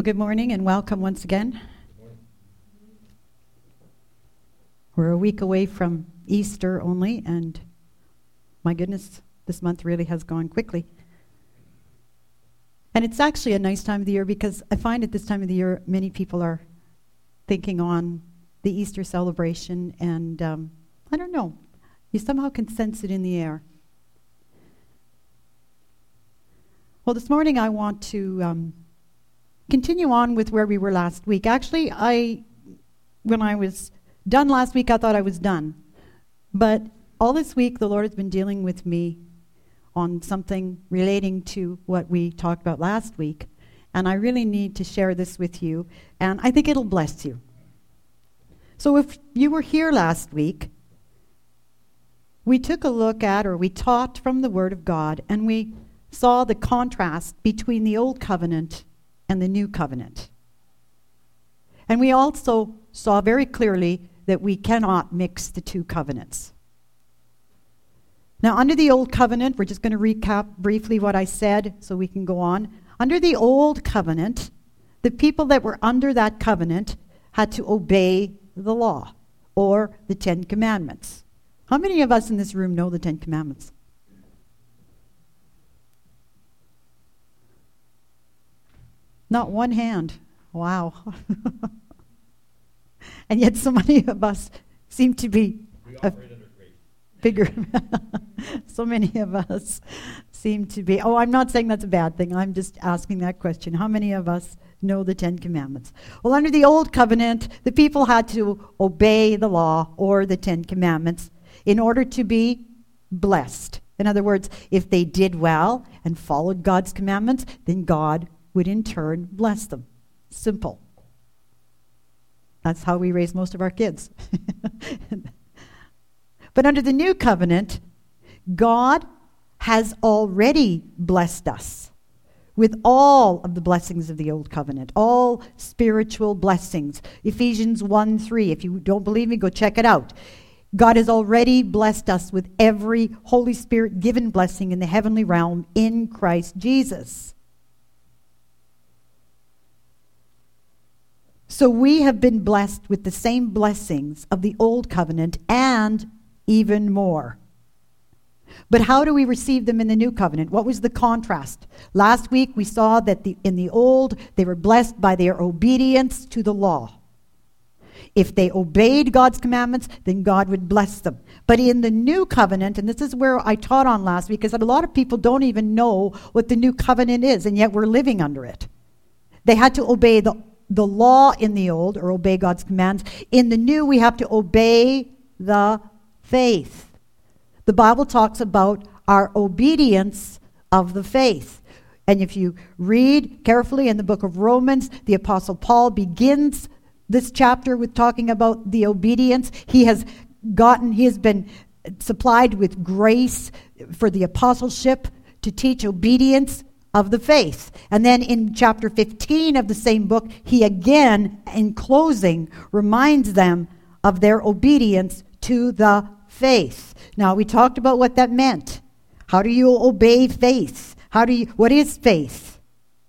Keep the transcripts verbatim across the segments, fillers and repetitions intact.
good morning and welcome once again. We're a week away from Easter only, and my goodness, this month really has gone quickly. And it's actually a nice time of the year because I find at this time of the year many people are thinking on the Easter celebration, and um, I don't know, you somehow can sense it in the air. Well, this morning I want to um, continue on with where we were last week. Actually, I, when I was done last week, I thought I was done. But all this week, the Lord has been dealing with me on something relating to what we talked about last week. And I really need to share this with you. And I think it'll bless you. So if you were here last week, we took a look at, or we taught from the Word of God, and we saw the contrast between the Old Covenant and the New Covenant. And we also saw very clearly that we cannot mix the two covenants. Now, under the Old Covenant, we're just going to recap briefly what I said so we can go on. Under the Old Covenant, the people that were under that covenant had to obey the law, or the Ten Commandments. How many of us in this room know the Ten Commandments? Not one hand. Wow. And yet so many of us seem to be a bigger. So many of us seem to be. Oh, I'm not saying that's a bad thing. I'm just asking that question. How many of us know the Ten Commandments? Well, under the Old Covenant, the people had to obey the law or the Ten Commandments in order to be blessed. In other words, if they did well and followed God's commandments, then God would in turn bless them. Simple. That's how we raise most of our kids. But under the New Covenant, God has already blessed us with all of the blessings of the Old Covenant, all spiritual blessings. Ephesians one three, if you don't believe me, go check it out. God has already blessed us with every Holy Spirit given blessing in the heavenly realm in Christ Jesus. So we have been blessed with the same blessings of the Old Covenant and even more. But how do we receive them in the New Covenant? What was the contrast? Last week we saw that the, in the Old, they were blessed by their obedience to the law. If they obeyed God's commandments, then God would bless them. But in the New Covenant, and this is where I taught on last week, because a lot of people don't even know what the New Covenant is, and yet we're living under it. They had to obey the the law in the Old, or obey God's commands. In the New, we have to obey the faith. The Bible talks about our obedience of the faith. And if you read carefully in the book of Romans, the Apostle Paul begins this chapter with talking about the obedience. He has gotten, he has been supplied with grace for the apostleship to teach obedience of the faith. And then in chapter fifteen of the same book, he again, in closing, reminds them of their obedience to the faith. Now, we talked about what that meant. How do you obey faith? How do you, what is faith?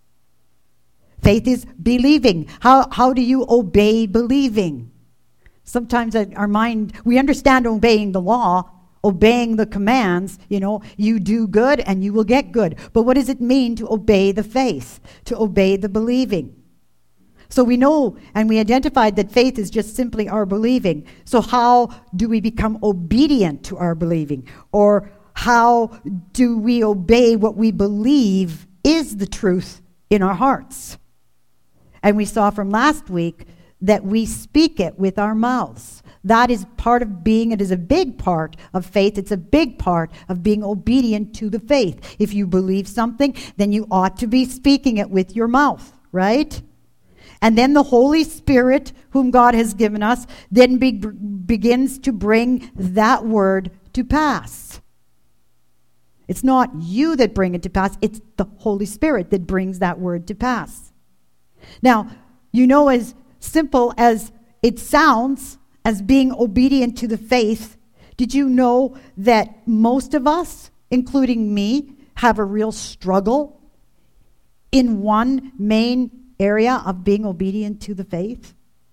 Faith is believing. How, how do you obey believing? Sometimes our mind, we understand obeying the law, obeying the commands, you know, you do good and you will get good. But what does it mean to obey the faith, to obey the believing? So we know and we identified that faith is just simply our believing. So how do we become obedient to our believing? Or how do we obey what we believe is the truth in our hearts? And we saw from last week that we speak it with our mouths. That is part of being, it is a big part of faith. It's a big part of being obedient to the faith. If you believe something, then you ought to be speaking it with your mouth, right? And then the Holy Spirit, whom God has given us, then be, begins to bring that word to pass. It's not you that bring it to pass. It's the Holy Spirit that brings that word to pass. Now, you know, as simple as it sounds, as being obedient to the faith, did you know that most of us, including me, have a real struggle in one main area of being obedient to the faith?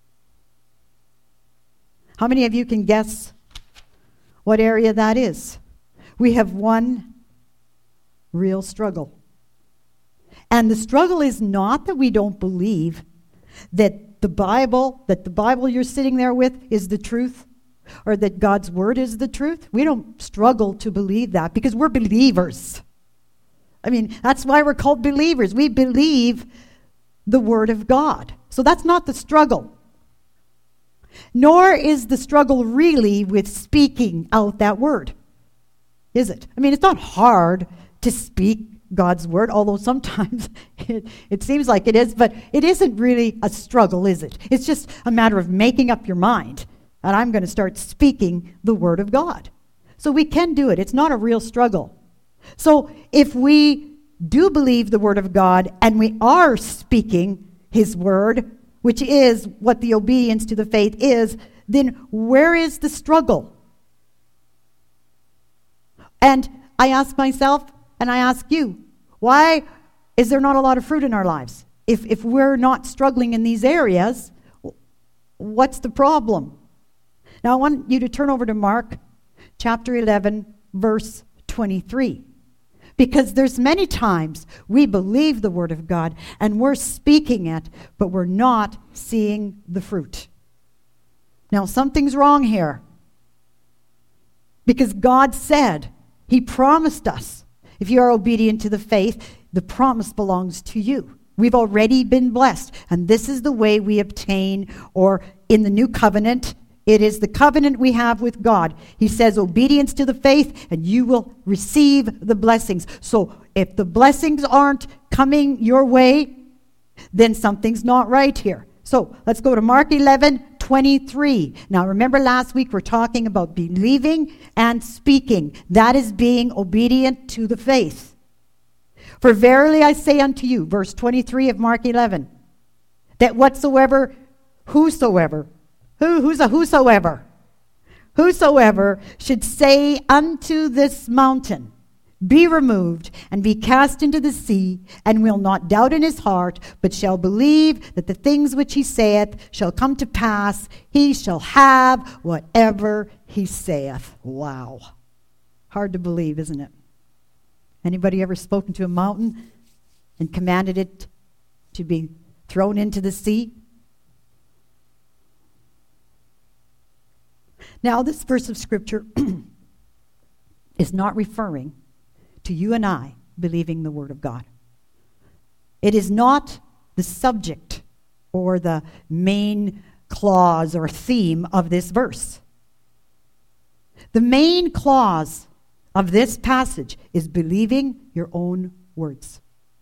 How many of you can guess what area that is? We have one real struggle. And the struggle is not that we don't believe that the Bible, that the Bible you're sitting there with is the truth, or that God's word is the truth. We don't struggle to believe that because we're believers. I mean, that's why we're called believers. We believe the word of God. So that's not the struggle. Nor is the struggle really with speaking out that word, is it? I mean, it's not hard to speak God's word, although sometimes it, it seems like it is, but it isn't really a struggle, is it? It's just a matter of making up your mind, and I'm going to start speaking the word of God. So we can do it. It's not a real struggle. So if we do believe the word of God and we are speaking his word, which is what the obedience to the faith is, then where is the struggle? And I ask myself, and I ask you, why is there not a lot of fruit in our lives? If if we're not struggling in these areas, what's the problem? Now I want you to turn over to Mark chapter eleven, verse twenty-three. Because there's many times we believe the word of God and we're speaking it, but we're not seeing the fruit. Now something's wrong here. Because God said, he promised us, if you are obedient to the faith, the promise belongs to you. We've already been blessed. And this is the way we obtain, or in the new covenant, it is the covenant we have with God. He says obedience to the faith and you will receive the blessings. So if the blessings aren't coming your way, then something's not right here. So let's go to Mark eleven twenty-three. Now remember last week we're talking about believing and speaking. That is being obedient to the faith. For verily I say unto you, verse twenty-three of Mark eleven, that whatsoever, whosoever, Who, who's a whosoever? Whosoever should say unto this mountain, be removed and be cast into the sea, and will not doubt in his heart, but shall believe that the things which he saith shall come to pass, he shall have whatever he saith. Wow. Hard to believe, isn't it? Anybody ever spoken to a mountain and commanded it to be thrown into the sea? Now, this verse of Scripture is not referring to you and I believing the Word of God. It is not the subject or the main clause or theme of this verse. The main clause of this passage is believing your own words.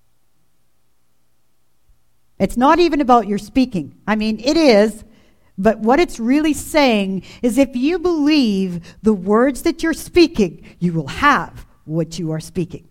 It's not even about your speaking. I mean, it is. But what it's really saying is if you believe the words that you're speaking, you will have what you are speaking.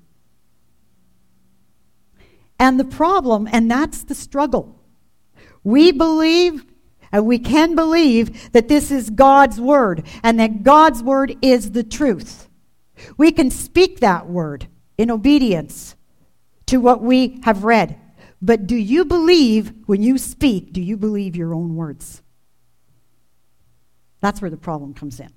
And the problem, and that's the struggle. We believe, and we can believe, that this is God's word, and that God's word is the truth. We can speak that word in obedience to what we have read. But do you believe, when you speak, do you believe your own words? That's where the problem comes in.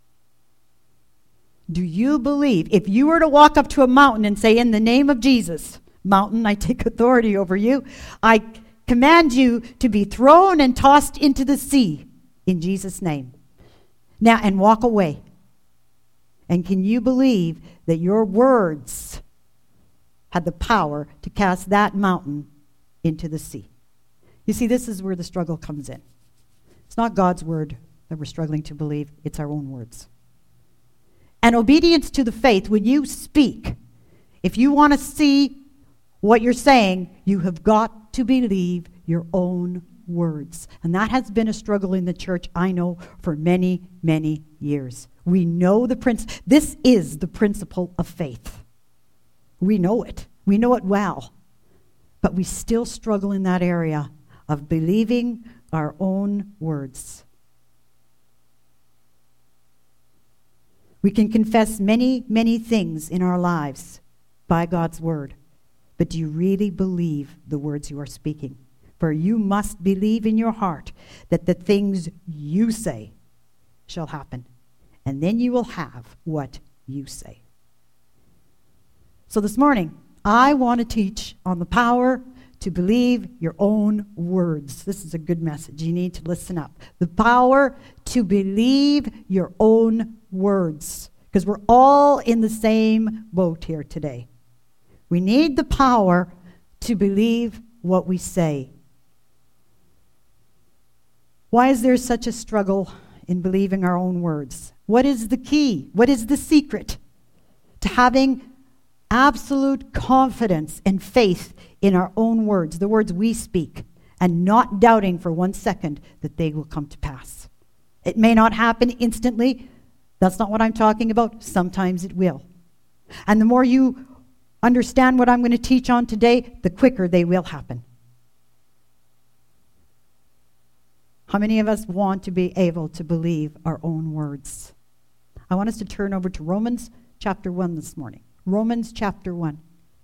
Do you believe, if you were to walk up to a mountain and say, in the name of Jesus, mountain, I take authority over you, I command you to be thrown and tossed into the sea in Jesus' name. Now, and walk away. And can you believe that your words had the power to cast that mountain into the sea? You see, this is where the struggle comes in. It's not God's word that we're struggling to believe, it's our own words. And obedience to the faith, when you speak, if you want to see what you're saying, you have got to believe your own words. And that has been a struggle in the church, I know, for many, many years. We know the principle. This is the principle of faith. We know it. We know it well. But we still struggle in that area of believing our own words. We can confess many, many things in our lives by God's word. But do you really believe the words you are speaking? For you must believe in your heart that the things you say shall happen, and then you will have what you say. So this morning, I want to teach on the power to believe your own words. This is a good message. You need to listen up. The power to believe your own words. Because we're all in the same boat here today. We need the power to believe what we say. Why is there such a struggle in believing our own words? What is the key? What is the secret to having absolute confidence and faith in our own words, the words we speak, and not doubting for one second that they will come to pass? It may not happen instantly. That's not what I'm talking about. Sometimes it will. And the more you understand what I'm going to teach on today, the quicker they will happen. How many of us want to be able to believe our own words? I want us to turn over to Romans chapter one this morning. Romans chapter one.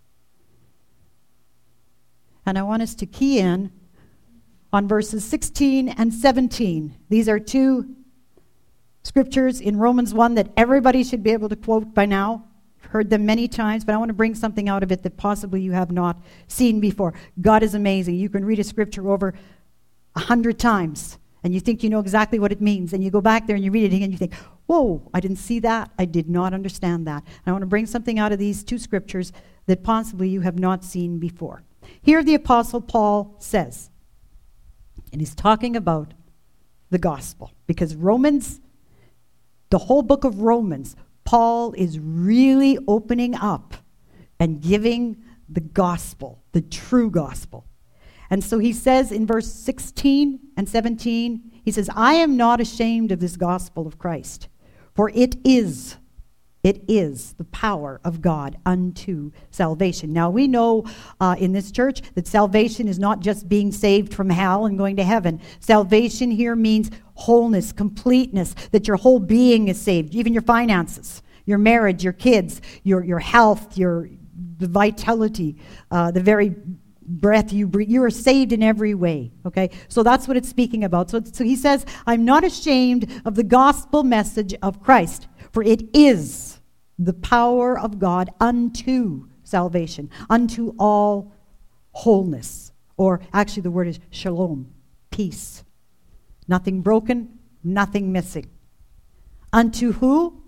And I want us to key in on verses sixteen and seventeen. These are two scriptures in Romans one that everybody should be able to quote by now. I've heard them many times, but I want to bring something out of it that possibly you have not seen before. God is amazing. You can read a scripture over a hundred times, and you think you know exactly what it means, and you go back there and you read it again, and you think, whoa, I didn't see that. I did not understand that. And I want to bring something out of these two scriptures that possibly you have not seen before. Here the Apostle Paul says, and he's talking about the gospel, because Romans, the whole book of Romans, Paul is really opening up and giving the gospel, the true gospel. And so he says in verse sixteen and seventeen, he says, I am not ashamed of this gospel of Christ, for it is, it is the power of God unto salvation. Now we know uh, in this church that salvation is not just being saved from hell and going to heaven. Salvation here means wholeness, completeness, that your whole being is saved, even your finances, your marriage, your kids, your, your health, your the vitality, uh, the very breath you breathe. You are saved in every way, okay? So that's what it's speaking about. So, so he says, I'm not ashamed of the gospel message of Christ, for it is the power of God unto salvation, unto all wholeness. Or actually the word is shalom, peace. Nothing broken, nothing missing. Unto who?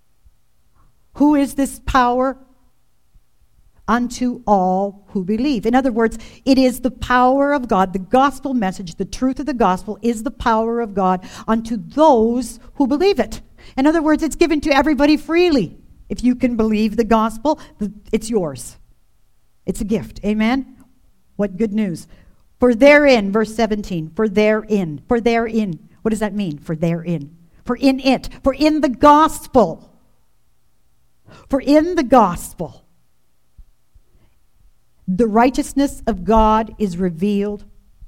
Who is this power? Unto all who believe. In other words, it is the power of God. The gospel message, the truth of the gospel, is the power of God unto those who believe it. In other words, it's given to everybody freely. If you can believe the gospel, it's yours. It's a gift. Amen? What good news. For therein, verse seventeen, for therein, for therein. What does that mean? For therein. For in it. For in the gospel. For in the gospel. The righteousness of God is revealed.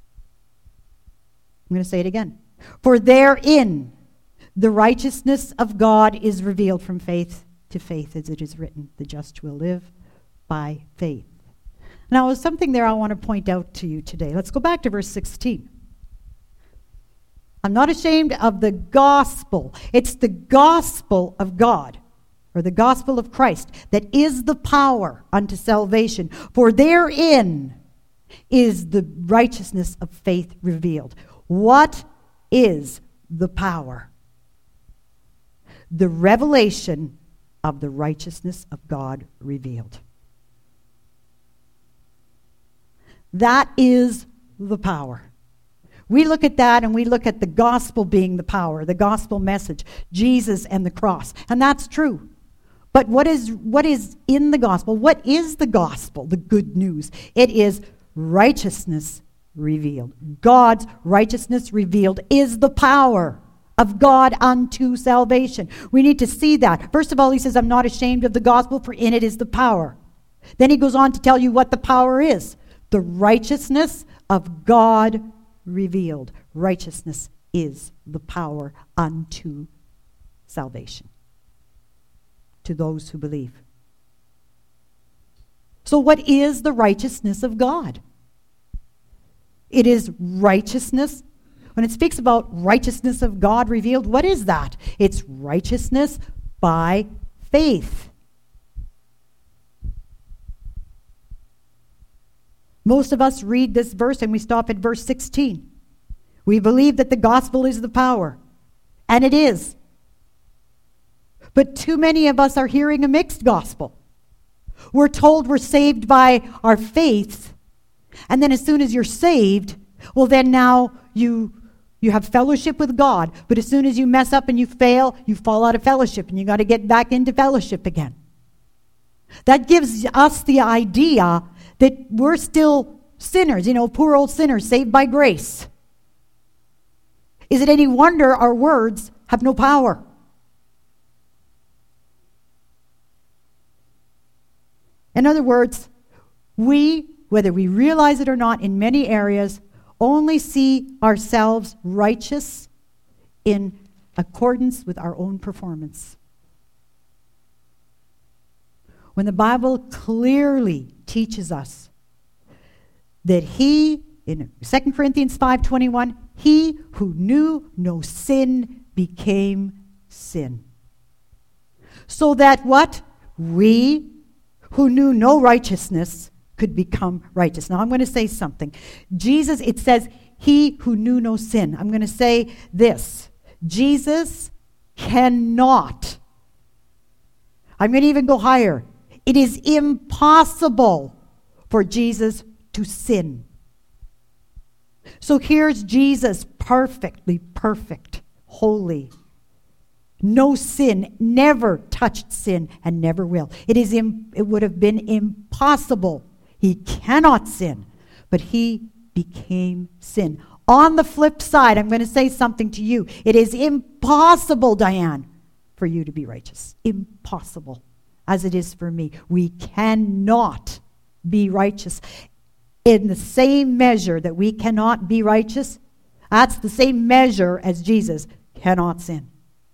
I'm going to say it again. For therein, the righteousness of God is revealed from faith to faith, as it is written, the just will live by faith. Now, there's something there I want to point out to you today. Let's go back to verse sixteen. I'm not ashamed of the gospel. It's the gospel of God, or the gospel of Christ, that is the power unto salvation. For therein is the righteousness of faith revealed. What is the power? The revelation of the righteousness of God revealed. That is the power. We look at that and we look at the gospel being the power, the gospel message, Jesus and the cross. And that's true. But what is what is in the gospel? What is the gospel, the good news? It is righteousness revealed. God's righteousness revealed is the power of God unto salvation. We need to see that. First of all, he says, I'm not ashamed of the gospel, for in it is the power. Then he goes on to tell you what the power is. The righteousness of God revealed. Righteousness is the power unto salvation to those who believe. So what is the righteousness of God? It is righteousness. When it speaks about righteousness of God revealed, what is that? It's righteousness by faith. Most of us read this verse and we stop at verse sixteen. We believe that the gospel is the power. And it is. But too many of us are hearing a mixed gospel. We're told we're saved by our faith. And then as soon as you're saved, well then now you you have fellowship with God. But as soon as you mess up and you fail, you fall out of fellowship and you got to get back into fellowship again. That gives us the idea that we're still sinners, you know, poor old sinners saved by grace. Is it any wonder our words have no power? In other words, we, whether we realize it or not, in many areas, only see ourselves righteous in accordance with our own performance. When the Bible clearly teaches us that he, in Second Corinthians five twenty-one, he who knew no sin became sin. So that what? We who knew no righteousness could become righteous. Now I'm going to say something. Jesus, it says, he who knew no sin. I'm going to say this. Jesus cannot. I'm going to even go higher. It is impossible for Jesus to sin. So here's Jesus, perfectly perfect, holy, no sin, never touched sin, and never will. It is. Im- it would have been impossible. He cannot sin, but he became sin. On the flip side, I'm going to say something to you. It is impossible, Diane, for you to be righteous. Impossible, as it is for me. We cannot be righteous. In the same measure that we cannot be righteous, that's the same measure as Jesus cannot sin.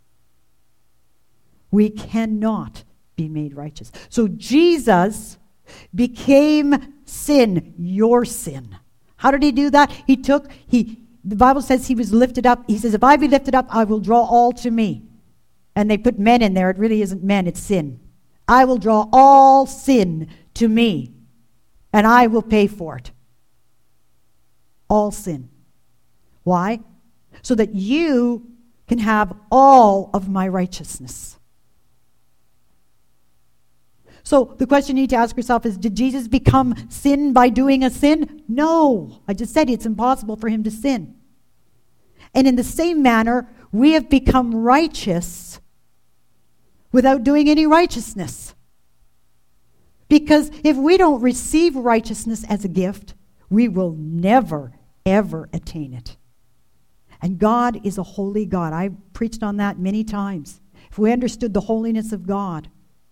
We cannot be made righteous. So Jesus became sin, your sin. How did he do that? He took, he, the Bible says he was lifted up. He says, if I be lifted up, I will draw all to me. And they put men in there. It really isn't men, it's sin. I will draw all sin to me, and I will pay for it. All sin. Why? So that you can have all of my righteousness. So the question you need to ask yourself is, did Jesus become sin by doing a sin? No. I just said it's impossible for him to sin. And in the same manner, we have become righteous without doing any righteousness. Because if we don't receive righteousness as a gift, we will never, ever attain it. And God is a holy God. I've preached on that many times. If we understood the holiness of God,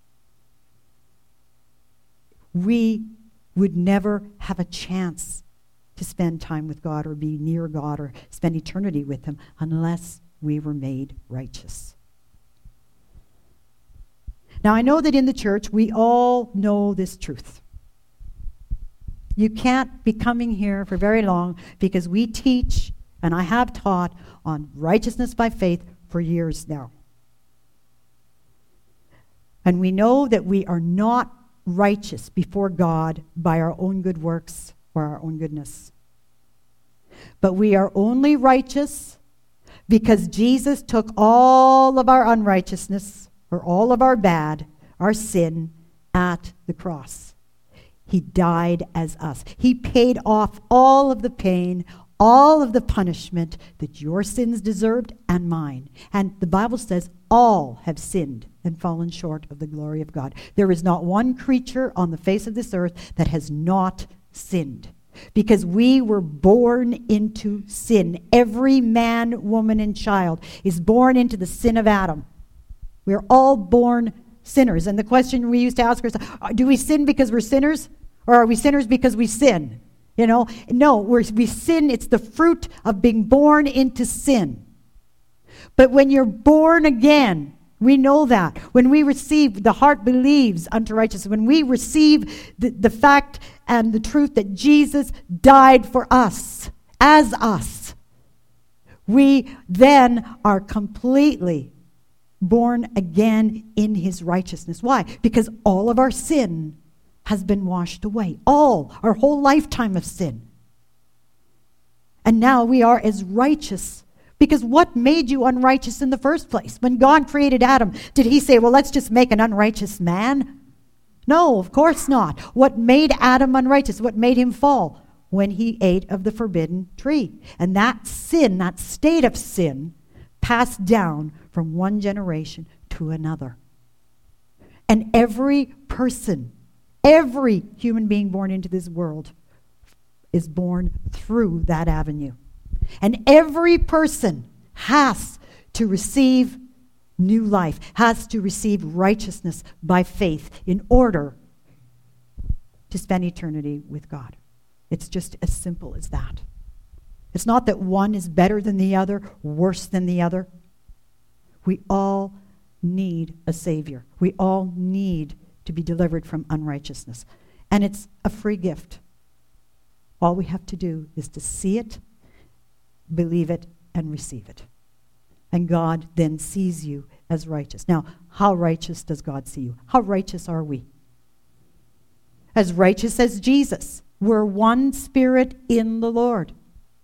we would never have a chance to spend time with God or be near God or spend eternity with him unless we were made righteous. Now, I know that in the church, we all know this truth. You can't be coming here for very long because we teach, and I have taught, on righteousness by faith for years now. And we know that we are not righteous before God by our own good works or our own goodness. But we are only righteous because Jesus took all of our unrighteousness or all of our bad, our sin, at the cross. He died as us. He paid off all of the pain, all of the punishment that your sins deserved and mine. And the Bible says all have sinned and fallen short of the glory of God. There is not one creature on the face of this earth that has not sinned. Because we were born into sin. Every man, woman, and child is born into the sin of Adam. We're all born sinners. And the question we used to ask ourselves, do we sin because we're sinners? Or are we sinners because we sin? You know, no, we're, we sin. It's the fruit of being born into sin. But when you're born again, we know that. When we receive, the heart believes unto righteousness. When we receive the, the fact and the truth that Jesus died for us, as us, we then are completely born again in his righteousness. Why? Because all of our sin has been washed away. All, our whole lifetime of sin. And now we are as righteous. Because what made you unrighteous in the first place? When God created Adam, did he say, well, let's just make an unrighteous man? No, of course not. What made Adam unrighteous? What made him fall? When he ate of the forbidden tree. And that sin, that state of sin, passed down from one generation to another. And every person, every human being born into this world is born through that avenue. And every person has to receive new life, has to receive righteousness by faith in order to spend eternity with God. It's just as simple as that. It's not that one is better than the other, worse than the other. We all need a Savior. We all need to be delivered from unrighteousness. And it's a free gift. All we have to do is to see it, believe it, and receive it. And God then sees you as righteous. Now, how righteous does God see you? How righteous are we? As righteous as Jesus. We're one spirit in the Lord.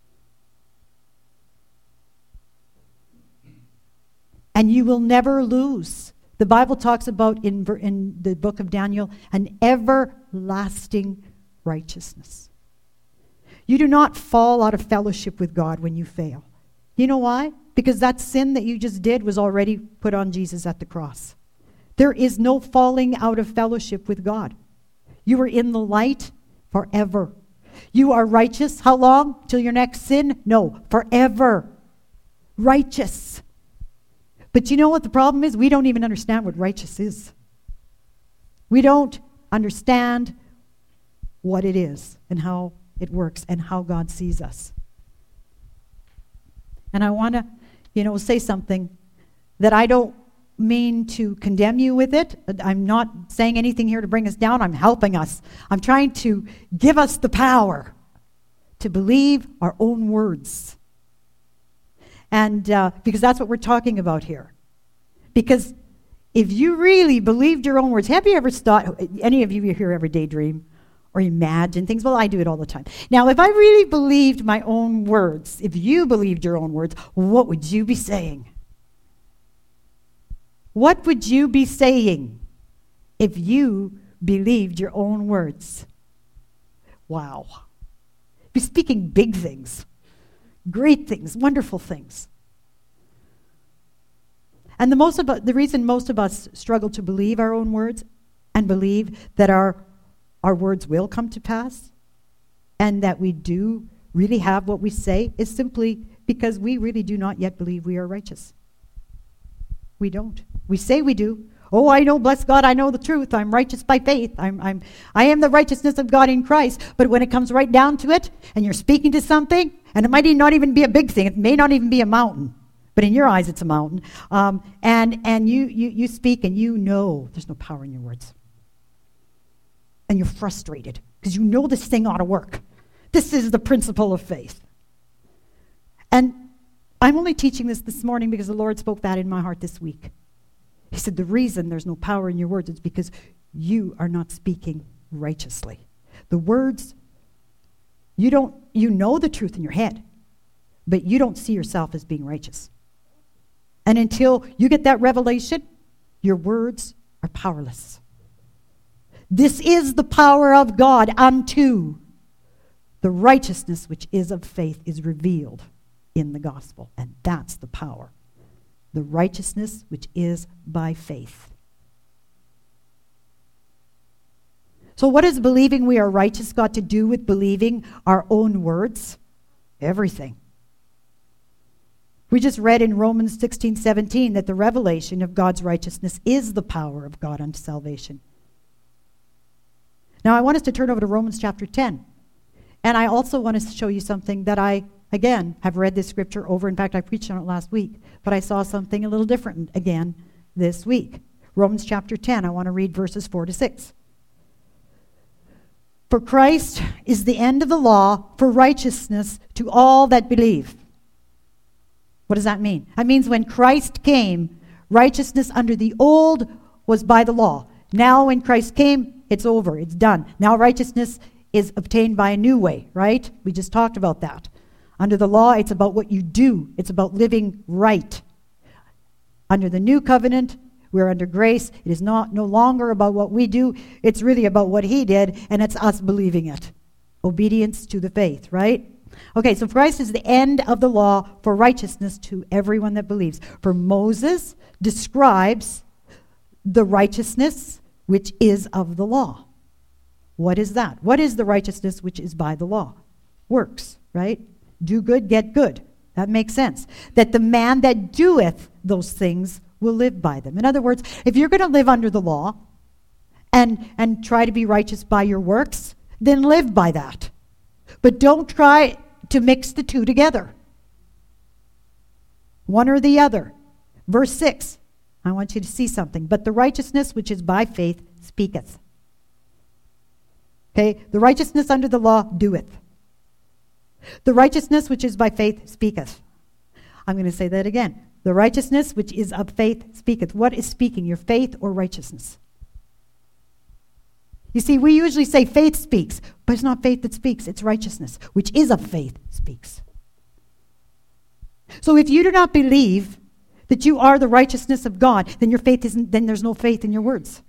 And you will never lose. The Bible talks about in, in the book of Daniel an everlasting righteousness. You do not fall out of fellowship with God when you fail. You know why? Because that sin that you just did was already put on Jesus at the cross. There is no falling out of fellowship with God. You are in the light forever. You are righteous. How long? Till your next sin? No, forever. Righteous. But you know what the problem is? We don't even understand what righteous is. We don't understand what it is and how it works and how God sees us. And I want to, you know, say something that I don't mean to condemn you with it. I'm not saying anything here to bring us down. I'm helping us. I'm trying to give us the power to believe our own words. And uh, because that's what we're talking about here. Because if you really believed your own words, have you ever thought, any of you here ever daydream or imagine things? Well, I do it all the time. Now, if I really believed my own words, if you believed your own words, what would you be saying? What would you be saying if you believed your own words? Wow. You'd be speaking big things, great things, wonderful things. And the most of the reason most of us struggle to believe our own words and believe that our our words will come to pass and that we do really have what we say is simply because we really do not yet believe we are righteous. We don't. We say we do. Oh, I know, bless God, I know the truth. I'm righteous by faith. I'm, I'm, I am the righteousness of God in Christ. But when it comes right down to it, and you're speaking to something, and it might not even be a big thing, it may not even be a mountain, but in your eyes it's a mountain, um, and, and you, you, you speak and you know there's no power in your words. And you're frustrated because you know this thing ought to work. This is the principle of faith. And I'm only teaching this this morning because the Lord spoke that in my heart this week. He said, the reason there's no power in your words is because you are not speaking righteously. The words, you don't, you know the truth in your head, but you don't see yourself as being righteous. And until you get that revelation, your words are powerless. This is the power of God unto the righteousness which is of faith is revealed in the gospel. And that's the power. The righteousness which is by faith. So what has believing we are righteous got to do with believing our own words? Everything. We just read in Romans sixteen seventeen that the revelation of God's righteousness is the power of God unto salvation. Now I want us to turn over to Romans chapter ten. And I also want to show you something that I, again, have read this scripture over. In fact, I preached on it last week. But I saw something a little different again this week. Romans chapter ten, I want to read verses four to six. For Christ is the end of the law for righteousness to all that believe. What does that mean? That means when Christ came, righteousness under the old was by the law. Now when Christ came, it's over. It's done. Now righteousness is obtained by a new way, right? We just talked about that. Under the law, it's about what you do. It's about living right. Under the new covenant, we're under grace. It is not no longer about what we do. It's really about what he did, and it's us believing it. Obedience to the faith, right? Okay, so Christ is the end of the law for righteousness to everyone that believes. For Moses describes the righteousness which is of the law. What is that? What is the righteousness which is by the law? Works, right? Do good, get good. That makes sense. That the man that doeth those things will live by them. In other words, if you're going to live under the law and, and try to be righteous by your works, then live by that. But don't try to mix the two together. One or the other. Verse six, I want you to see something. But the righteousness which is by faith speaketh. Okay, the righteousness under the law doeth. The righteousness which is by faith speaketh. I'm going to say that again. The righteousness which is of faith speaketh. What is speaking, your faith or righteousness? You see, we usually say faith speaks, but it's not faith that speaks, it's righteousness, which is of faith speaks. So if you do not believe that you are the righteousness of God, then your faith isn't, then there's no faith in your words.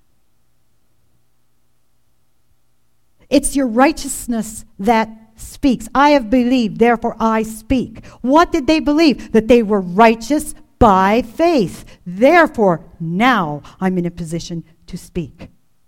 It's your righteousness that speaks. I have believed, therefore I speak. What did they believe? That they were righteous by faith. Therefore, now I'm in a position to speak.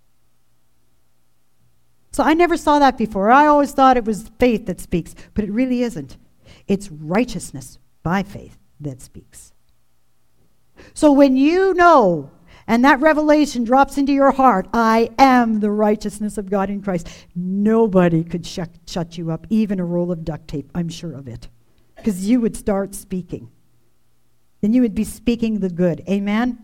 So I never saw that before. I always thought it was faith that speaks, but it really isn't. It's righteousness by faith that speaks. So when you know, and that revelation drops into your heart, I am the righteousness of God in Christ, nobody could shut, shut you up, even a roll of duct tape, I'm sure of it. Because you would start speaking. Then you would be speaking the good. Amen?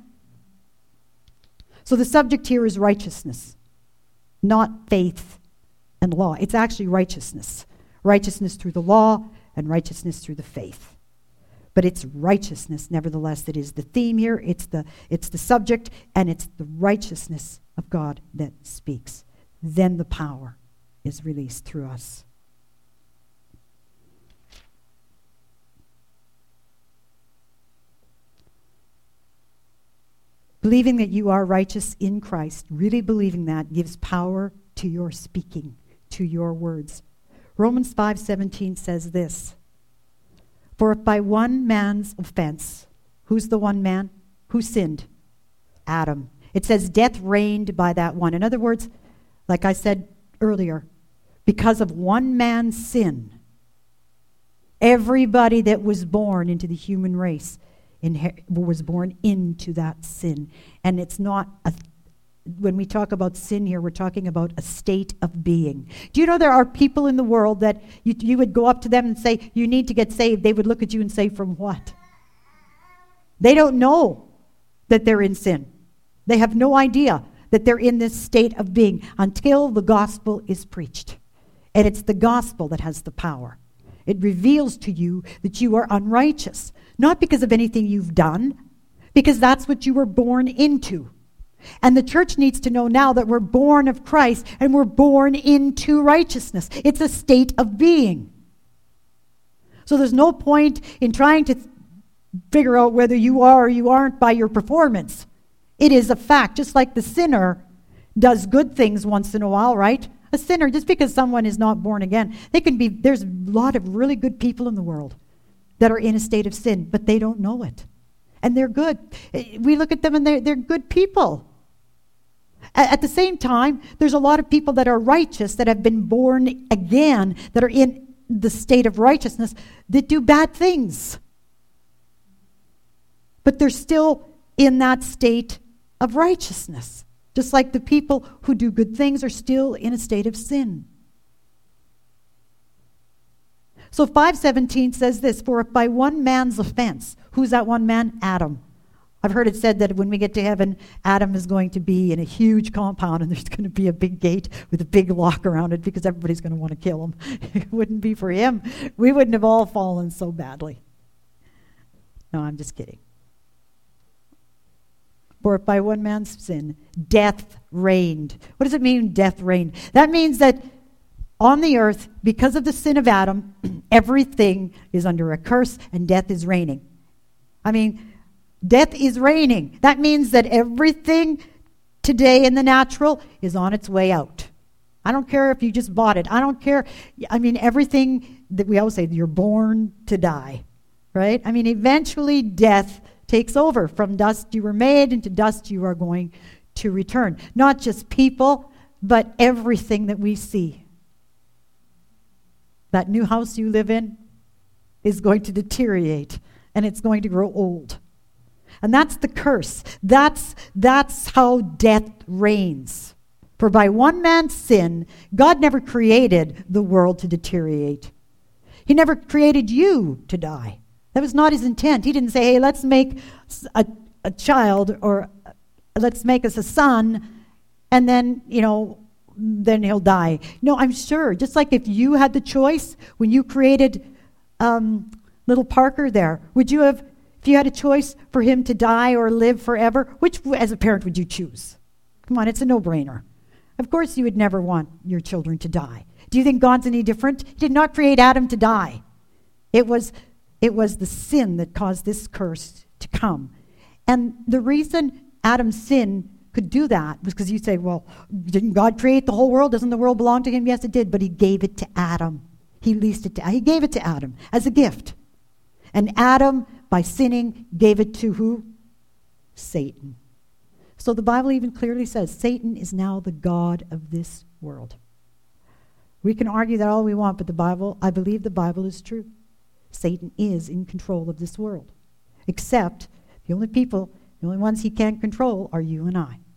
So the subject here is righteousness, not faith and law. It's actually righteousness. Righteousness through the law and righteousness through the faith. But it's righteousness, nevertheless, that is the theme here. It's the, it's the subject, and it's the righteousness of God that speaks. Then the power is released through us. Believing that you are righteous in Christ, really believing that, gives power to your speaking, to your words. Romans five seventeen says this, for if by one man's offense, who's the one man? Who sinned? Adam. It says death reigned by that one. In other words, like I said earlier, because of one man's sin, everybody that was born into the human race inher- was born into that sin. And it's not a when we talk about sin here, we're talking about a state of being. Do you know there are people in the world that you, you would go up to them and say, you need to get saved. They would look at you and say, from what? They don't know that they're in sin. They have no idea that they're in this state of being until the gospel is preached. And it's the gospel that has the power. It reveals to you that you are unrighteous, not because of anything you've done, because that's what you were born into. And the church needs to know now that we're born of Christ and we're born into righteousness. It's a state of being. So there's no point in trying to th- figure out whether you are or you aren't by your performance. It is a fact, just like the sinner does good things once in a while, right? A sinner, just because someone is not born again, they can be, there's a lot of really good people in the world that are in a state of sin, but they don't know it. And they're good. We look at them and they're, they're good people. At the same time, there's a lot of people that are righteous, that have been born again, that are in the state of righteousness, that do bad things. But they're still in that state of righteousness. Just like the people who do good things are still in a state of sin. So five seventeen says this, for if by one man's offense, who's that one man? Adam. I've heard it said that when we get to heaven, Adam is going to be in a huge compound and there's going to be a big gate with a big lock around it because everybody's going to want to kill him. It wouldn't be for him. We wouldn't have all fallen so badly. No, I'm just kidding. For by one man's sin, death reigned. What does it mean, death reigned? That means that on the earth, because of the sin of Adam, everything is under a curse and death is reigning. I mean, death is reigning. That means that everything today in the natural is on its way out. I don't care if you just bought it. I don't care. I mean, everything that we always say, you're born to die, right? I mean, eventually death takes over. From dust you were made, and to dust you are going to return. Not just people, but everything that we see. That new house you live in is going to deteriorate, and it's going to grow old. And that's the curse. That's, that's how death reigns. For by one man's sin, God never created the world to deteriorate. He never created you to die. That was not his intent. He didn't say, hey, let's make a, a child, or let's make us a son, and then, you know, then he'll die. No, I'm sure. Just like if you had the choice when you created um, little Parker there, would you have, if you had a choice for him to die or live forever, which, as a parent, would you choose? Come on, it's a no-brainer. Of course you would never want your children to die. Do you think God's any different? He did not create Adam to die. It was, it was the sin that caused this curse to come. And the reason Adam's sin could do that was because you say, well, didn't God create the whole world? Doesn't the world belong to him? Yes, it did, but he gave it to Adam. He leased it to, he gave it to Adam as a gift. And Adam, by sinning, gave it to who? Satan. So the Bible even clearly says Satan is now the god of this world. We can argue that all we want, but the Bible, I believe the Bible is true. Satan is in control of this world. Except the only people, the only ones he can't control are you and I.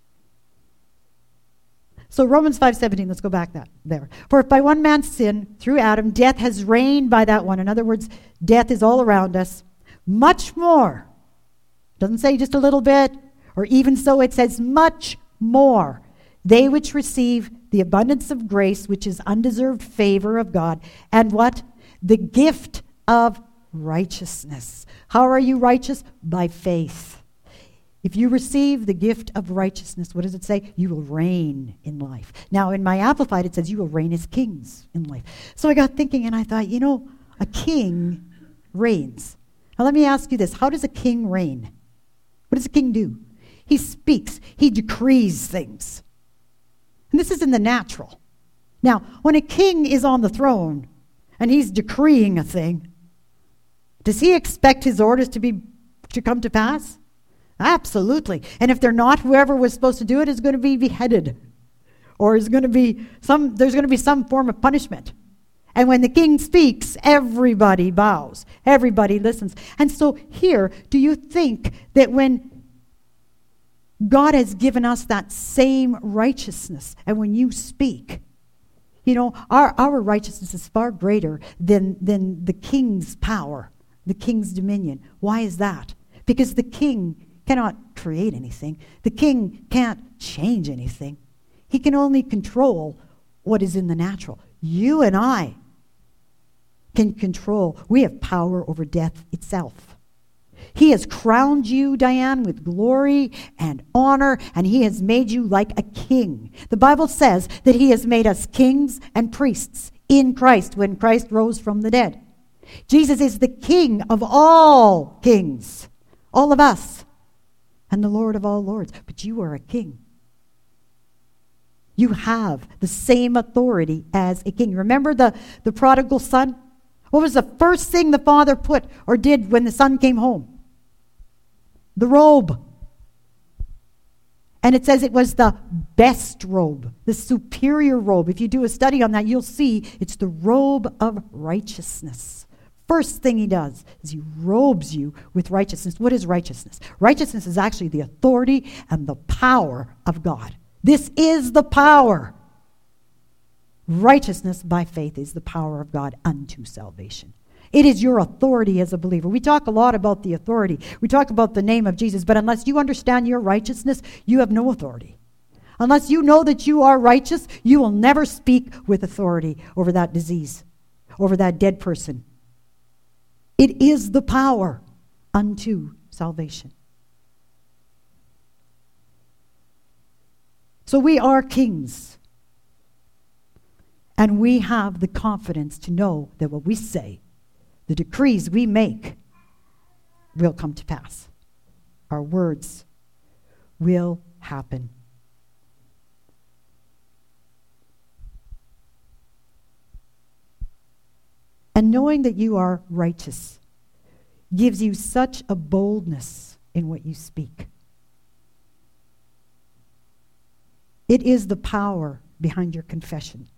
So Romans five seventeen, let's go back that there. For if by one man's sin, through Adam, death has reigned by that one. In other words, death is all around us. Much more. Doesn't say just a little bit, or even so, it says much more. They which receive the abundance of grace, which is undeserved favor of God, and what? The gift of righteousness. How are you righteous? By faith. If you receive the gift of righteousness, what does it say? You will reign in life. Now, in my Amplified, it says you will reign as kings in life. So I got thinking, and I thought, you know, a king reigns. Now, let me ask you this. How does a king reign? What does a king do? He speaks. He decrees things. And this is in the natural. Now, when a king is on the throne and he's decreeing a thing, does he expect his orders to be to come to pass? Absolutely. And if they're not, whoever was supposed to do it is going to be beheaded, or is going to be some there's going to be some form of punishment. And when the king speaks, everybody bows. Everybody listens. And so here, do you think that when God has given us that same righteousness, and when you speak, you know, our, our righteousness is far greater than, than the king's power, the king's dominion. Why is that? Because the king cannot create anything. The king can't change anything. He can only control what is in the natural. You and I can control. We have power over death itself. He has crowned you, Diane, with glory and honor, and he has made you like a king. The Bible says that he has made us kings and priests in Christ when Christ rose from the dead. Jesus is the King of all kings, all of us, and the Lord of all lords. But you are a king. You have the same authority as a king. Remember the, the prodigal son? What was the first thing the father put or did when the son came home? The robe. And it says it was the best robe, the superior robe. If you do a study on that, you'll see it's the robe of righteousness. First thing he does is he robes you with righteousness. What is righteousness? Righteousness is actually the authority and the power of God. This is the power. Righteousness by faith is the power of God unto salvation. It is your authority as a believer. We talk a lot about the authority. We talk about the name of Jesus, but unless you understand your righteousness, you have no authority. Unless you know that you are righteous, you will never speak with authority over that disease, over that dead person. It is the power unto salvation. So we are kings. And we have the confidence to know that what we say, the decrees we make, will come to pass. Our words will happen. And knowing that you are righteous gives you such a boldness in what you speak. It is the power behind your confession.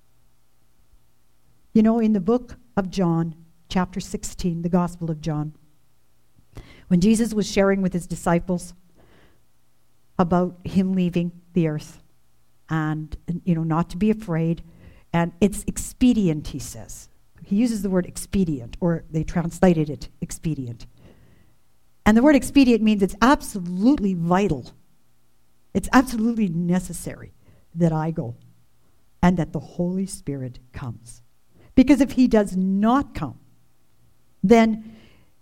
You know, in the book of John, chapter sixteen, the Gospel of John, when Jesus was sharing with his disciples about him leaving the earth and, you know, not to be afraid, and it's expedient, he says. He uses the word expedient, or they translated it expedient. And the word expedient means it's absolutely vital. It's absolutely necessary that I go and that the Holy Spirit comes. Because if he does not come, then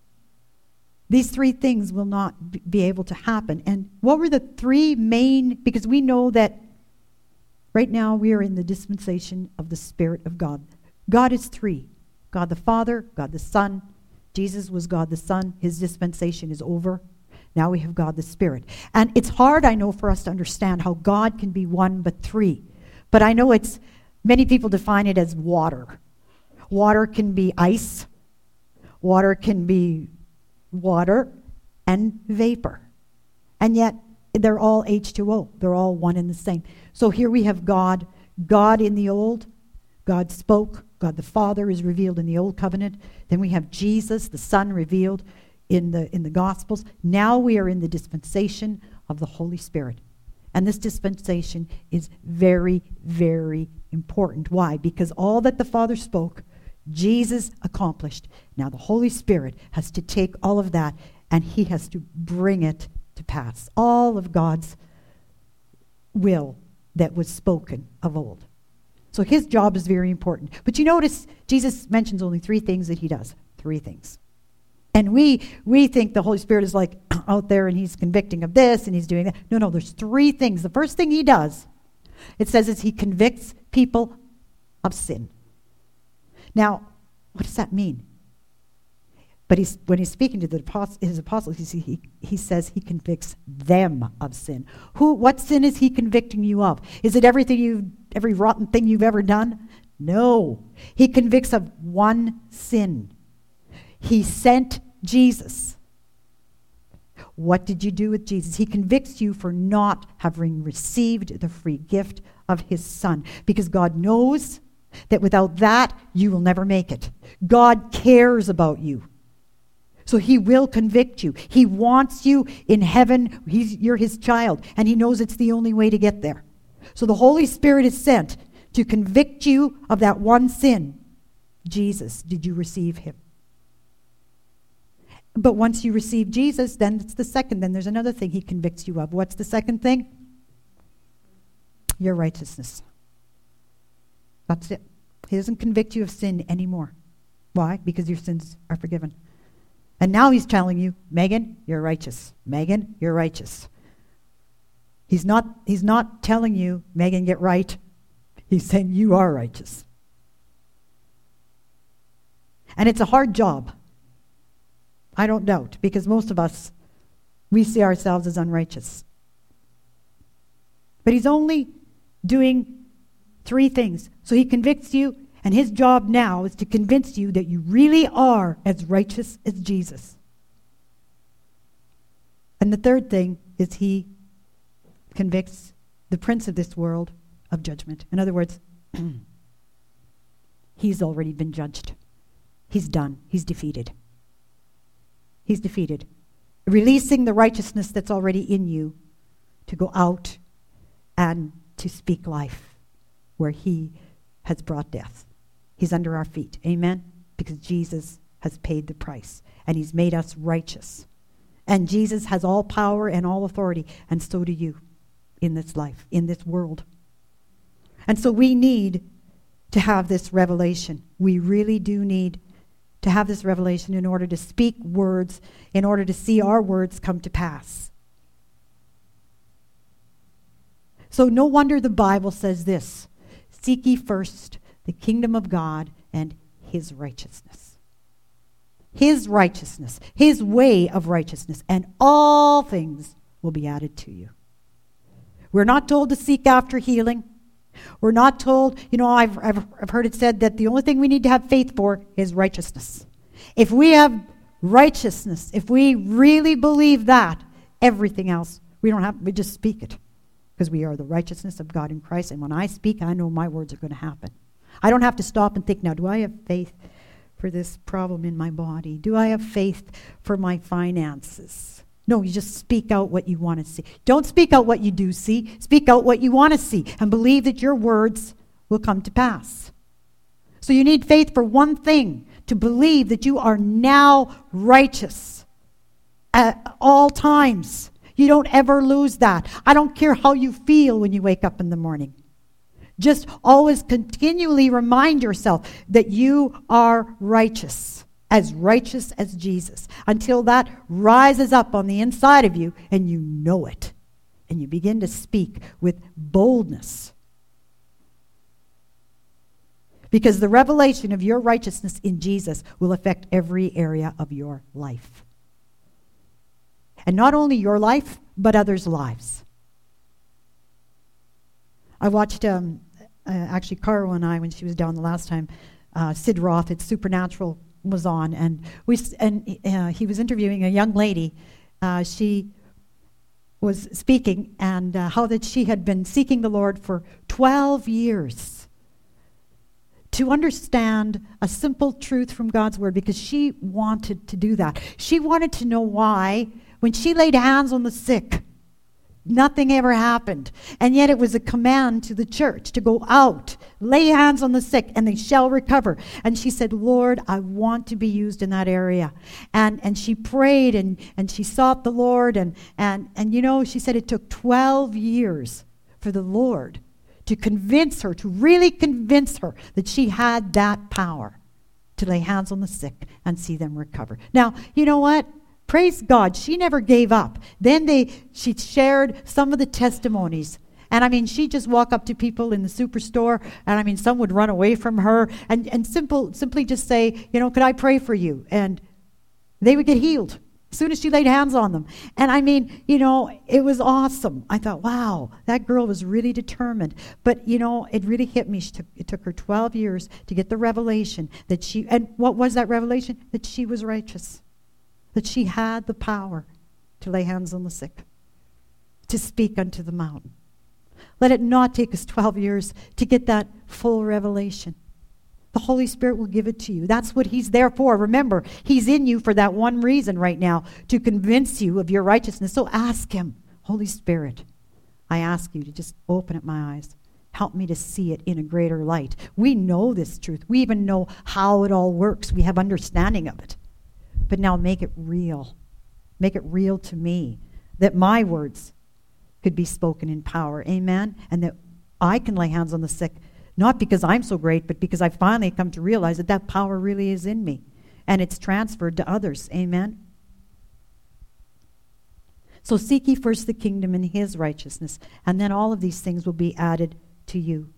these three things will not b- be able to happen. And what were the three main, because we know that right now we are in the dispensation of the Spirit of God. God is three. God the Father, God the Son. Jesus was God the Son. His dispensation is over. Now we have God the Spirit. And it's hard, I know, for us to understand how God can be one but three. But I know it's, many people define it as water. Water can be ice. Water can be water and vapor. And yet, they're all H two O. They're all one and the same. So here we have God. God in the old. God spoke. God the Father is revealed in the old covenant. Then we have Jesus, the Son, revealed in the in the Gospels. Now we are in the dispensation of the Holy Spirit. And this dispensation is very, very important. Why? Because all that the Father spoke, Jesus accomplished. Now the Holy Spirit has to take all of that and he has to bring it to pass. All of God's will that was spoken of old. So his job is very important. But you notice Jesus mentions only three things that he does. Three things. And we we think the Holy Spirit is like out there and he's convicting of this and he's doing that. No, no, there's three things. The first thing he does, it says, is he convicts people of sin. Now, what does that mean? But he's, when he's speaking to the apost- his apostles, he, he, he says he convicts them of sin. Who? What sin is he convicting you of? Is it everything you, every rotten thing you've ever done? No. He convicts of one sin. He sent Jesus. What did you do with Jesus? He convicts you for not having received the free gift of his Son. Because God knows that without that, you will never make it. God cares about you. So he will convict you. He wants you in heaven. He's, you're his child. And he knows it's the only way to get there. So the Holy Spirit is sent to convict you of that one sin. Jesus, did you receive him? But once you receive Jesus, then it's the second. Then there's another thing he convicts you of. What's the second thing? Your righteousness. That's it. He doesn't convict you of sin anymore. Why? Because your sins are forgiven. And now he's telling you, Megan, you're righteous. Megan, you're righteous. He's not, he's not telling you, Megan, get right. He's saying you are righteous. And it's a hard job. I don't doubt, because most of us, we see ourselves as unrighteous. But he's only doing three things. So he convicts you, and his job now is to convince you that you really are as righteous as Jesus. And the third thing is he convicts the prince of this world of judgment. In other words, he's already been judged. He's done. He's defeated. He's defeated. Releasing the righteousness that's already in you to go out and to speak life where he has brought death. He's under our feet. Amen? Because Jesus has paid the price, and he's made us righteous. And Jesus has all power and all authority, and so do you in this life, in this world. And so we need to have this revelation. We really do need to have this revelation in order to speak words, in order to see our words come to pass. So no wonder the Bible says this: seek ye first the kingdom of God and his righteousness. His righteousness, his way of righteousness, and all things will be added to you. We're not told to seek after healing. We're not told, you know, I've, I've, I've heard it said that the only thing we need to have faith for is righteousness. If we have righteousness, if we really believe that, everything else, we don't have, we just speak it. Because we are the righteousness of God in Christ. And when I speak, I know my words are going to happen. I don't have to stop and think, now, do I have faith for this problem in my body? Do I have faith for my finances? No, you just speak out what you want to see. Don't speak out what you do see. Speak out what you want to see and believe that your words will come to pass. So you need faith for one thing, to believe that you are now righteous at all times. You don't ever lose that. I don't care how you feel when you wake up in the morning. Just always continually remind yourself that you are righteous, as righteous as Jesus, until that rises up on the inside of you and you know it. And you begin to speak with boldness. Because the revelation of your righteousness in Jesus will affect every area of your life. And not only your life, but others' lives. I watched, um, uh, actually, Carl and I, when she was down the last time, uh, Sid Roth, it's Supernatural, was on, and we and uh, he was interviewing a young lady. Uh, she was speaking, and uh, how that she had been seeking the Lord for twelve years to understand a simple truth from God's word, because she wanted to do that. She wanted to know why, when she laid hands on the sick, nothing ever happened. And yet it was a command to the church to go out, lay hands on the sick, and they shall recover. And she said, Lord, I want to be used in that area. And and she prayed and, and she sought the Lord. And, and, and, you know, she said it took twelve years for the Lord to convince her, to really convince her that she had that power to lay hands on the sick and see them recover. Now, you know what? Praise God, she never gave up. Then they, she shared some of the testimonies. And I mean, she'd just walk up to people in the superstore, and I mean, some would run away from her, and, and simple, simply just say, you know, could I pray for you? And they would get healed as soon as she laid hands on them. And I mean, you know, it was awesome. I thought, wow, that girl was really determined. But, you know, it really hit me. She took, it took her twelve years to get the revelation that she, and what was that revelation? That she was righteous. That she had the power to lay hands on the sick, to speak unto the mountain. Let it not take us twelve years to get that full revelation. The Holy Spirit will give it to you. That's what he's there for. Remember, he's in you for that one reason right now, to convince you of your righteousness. So ask him, Holy Spirit, I ask you to just open up my eyes. Help me to see it in a greater light. We know this truth. We even know how it all works. We have understanding of it. But now make it real. Make it real to me, that my words could be spoken in power. Amen? And that I can lay hands on the sick, not because I'm so great, but because I finally come to realize that that power really is in me. And it's transferred to others. Amen? So seek ye first the kingdom and his righteousness, and then all of these things will be added to you.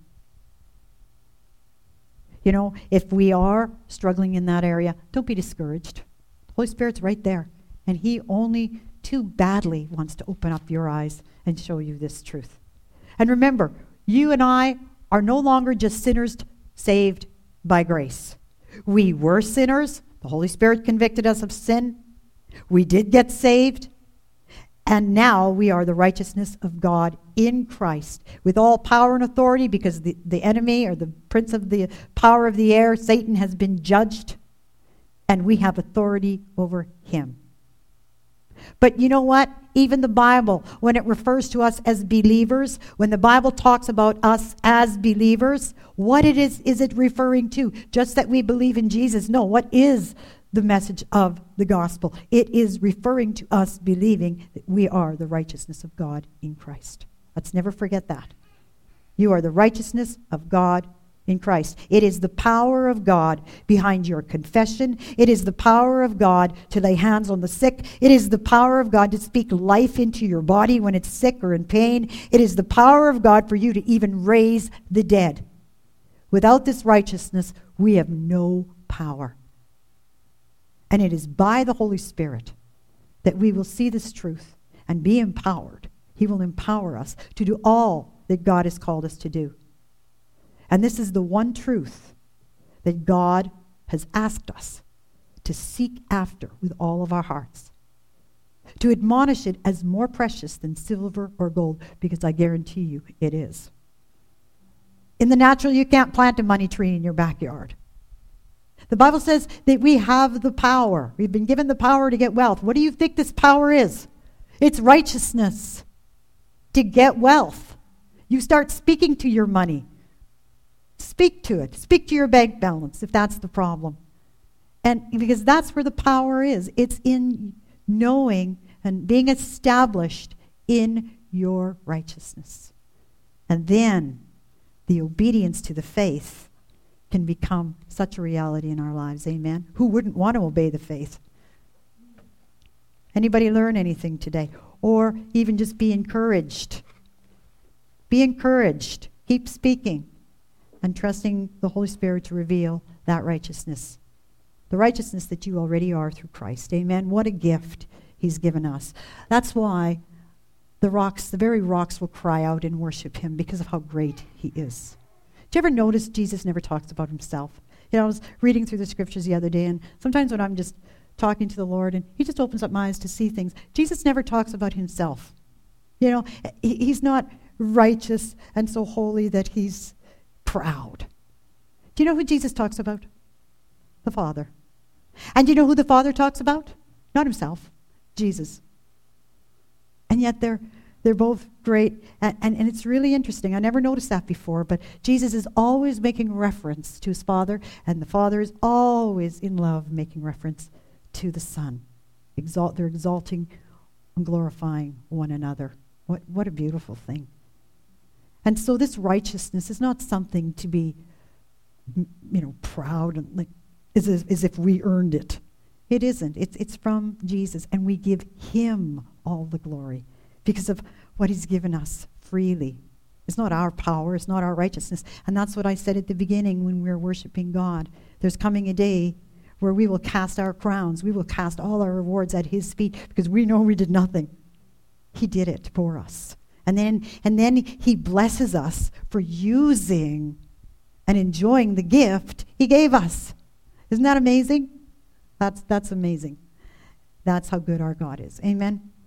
You know, if we are struggling in that area, don't be discouraged. Holy Spirit's right there, and he only too badly wants to open up your eyes and show you this truth. And remember, you and I are no longer just sinners saved by grace. We were sinners. The Holy Spirit convicted us of sin. We did get saved. And now we are the righteousness of God in Christ, with all power and authority, because the, the enemy, or the prince of the power of the air, Satan, has been judged. And we have authority over him. But you know what? Even the Bible, when it refers to us as believers, when the Bible talks about us as believers, what it is, is it referring to? Just that we believe in Jesus? No, what is the message of the gospel. It is referring to us believing that we are the righteousness of God in Christ. Let's never forget that. You are the righteousness of God in Christ. It is the power of God behind your confession. It is the power of God to lay hands on the sick. It is the power of God to speak life into your body when it's sick or in pain. It is the power of God for you to even raise the dead. Without this righteousness, we have no power. And it is by the Holy Spirit that we will see this truth and be empowered. He will empower us to do all that God has called us to do. And this is the one truth that God has asked us to seek after with all of our hearts. To admonish it as more precious than silver or gold, because I guarantee you it is. In the natural, you can't plant a money tree in your backyard. The Bible says that we have the power. We've been given the power to get wealth. What do you think this power is? It's righteousness. To get wealth. You start speaking to your money. Speak to it. Speak to your bank balance if that's the problem. And because that's where the power is. It's in knowing and being established in your righteousness. And then the obedience to the faith can become such a reality in our lives. Amen. Who wouldn't want to obey the faith? Anybody learn anything today? Or even just be encouraged. Be encouraged. Keep speaking and trusting the Holy Spirit to reveal that righteousness. The righteousness that you already are through Christ. Amen. What a gift he's given us. That's why the rocks, the very rocks will cry out and worship him because of how great he is. Do you ever notice Jesus never talks about himself? You know, I was reading through the scriptures the other day, and sometimes when I'm just talking to the Lord, and he just opens up my eyes to see things, Jesus never talks about himself. You know, he, he's not righteous and so holy that he's proud. Do you know who Jesus talks about? The Father. And do you know who the Father talks about? Not himself, Jesus. And yet they're They're both great, and, and, and it's really interesting. I never noticed that before, but Jesus is always making reference to his Father, and the Father is always in love making reference to the Son. Exalt, they're exalting and glorifying one another. What, what a beautiful thing. And so this righteousness is not something to be, you know, proud and like as if, as if we earned it. It isn't. It's, it's from Jesus, and we give him all the glory. Because of what he's given us freely. It's not our power, it's not our righteousness. And that's what I said at the beginning when we were worshiping God. There's coming a day where we will cast our crowns, we will cast all our rewards at his feet because we know we did nothing. He did it for us. And then, and then he blesses us for using and enjoying the gift he gave us. Isn't that amazing? That's, that's amazing. That's how good our God is. Amen.